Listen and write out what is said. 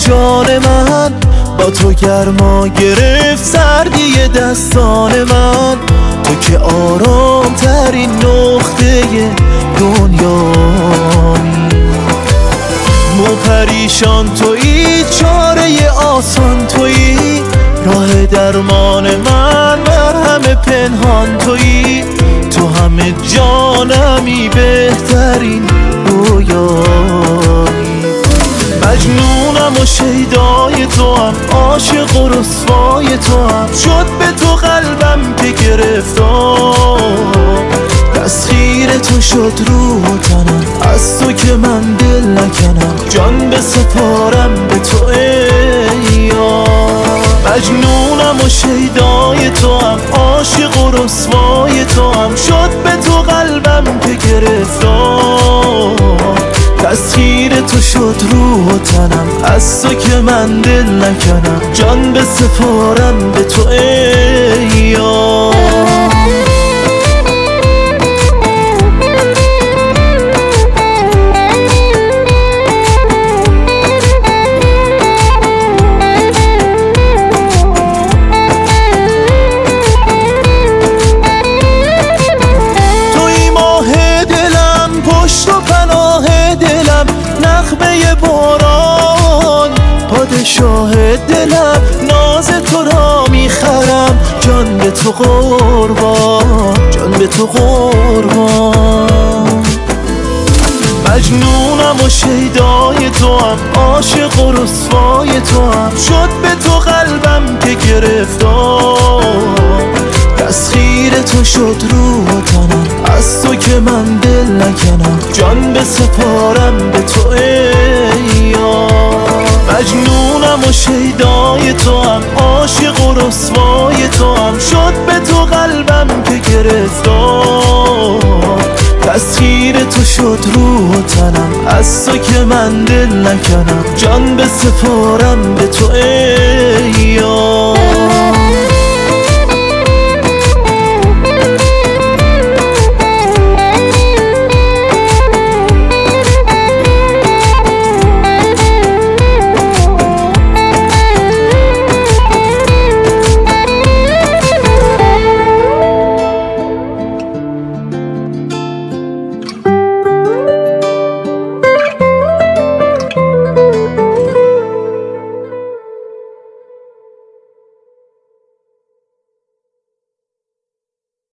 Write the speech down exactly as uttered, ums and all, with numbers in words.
جان من، با تو گرما گرفت سردی دستان من. تو که آرام ترین نقطه دنیایی، مو پریشان تویی، چاره آسان تویی، راه درمان من، مرهم پنهان تویی. تو همه جانمی، بهترین رویایی. مجنونم و شیدای تو هم، عاشق و رسوای تو هم، شد به تو قلبم که گرفتار. تسخیر تو شد روح و تنم، از تو که من دل نکنم، جان بسپارم به تو ای یار. مجنونم و شیدای تو هم، عاشق و رسوای تو هم، شد به تو قلبم که گرفتار. تسخیر تو شد روح و تنم، از تو که من دل نکنم، جان بسپارم به تو ای یار. نغمه باران، پادشاه دلم، ناز تو را میخرم، جان به تو قربان، جان به تو قربان. مجنونم و شیدای تو هم، عاشق و رسوای تو هم، شد به تو قلبم که گرفتار. تسخیر تو شد روح و تنم، از تو که من دل نکنم، جان بسپارم به تو ای یار. مجنونم و شیدای تو هم، عاشق و رسوای تو هم، شد به تو قلبم که گرفتار. تسخیر تو شد روح و تنم، از تو که من دل نکنم، جان بسپارم به تو ای یار.